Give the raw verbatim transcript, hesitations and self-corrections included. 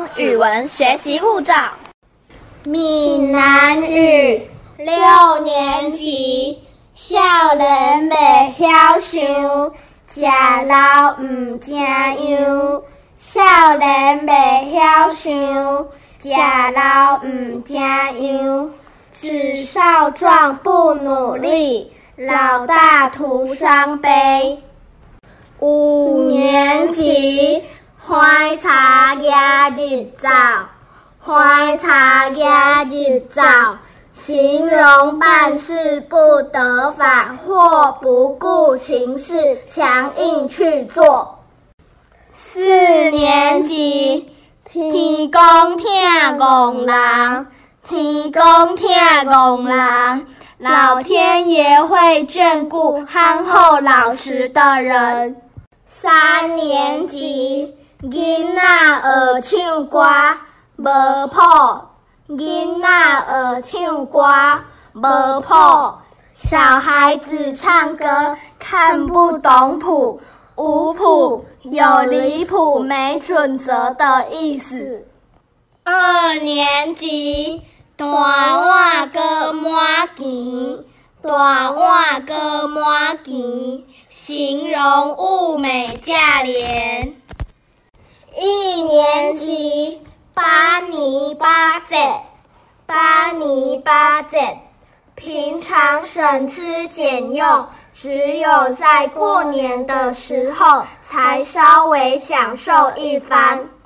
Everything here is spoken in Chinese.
通语文学习护照。 闽南语六年级，少年袂晓想，食老毋知样。少年袂晓想，食老毋知样。只少壮不努力，老大徒伤悲。五年级，花茶夜日照，花茶夜日照，形容办事不得法或不顾情势，强硬去做。四年级，天公疼憨人，天公疼憨人，老天爷会眷顾憨厚老实的人。三年级，囡仔学唱歌无谱，囡仔学唱歌无谱，小孩子唱歌看不懂谱，无谱有离谱没准则的意思。二年级，大碗搁满钱，大碗搁满钱，形容物美价廉。一年级，八年八节，八年八节，平常省吃俭用，只有在过年的时候才稍微享受一番。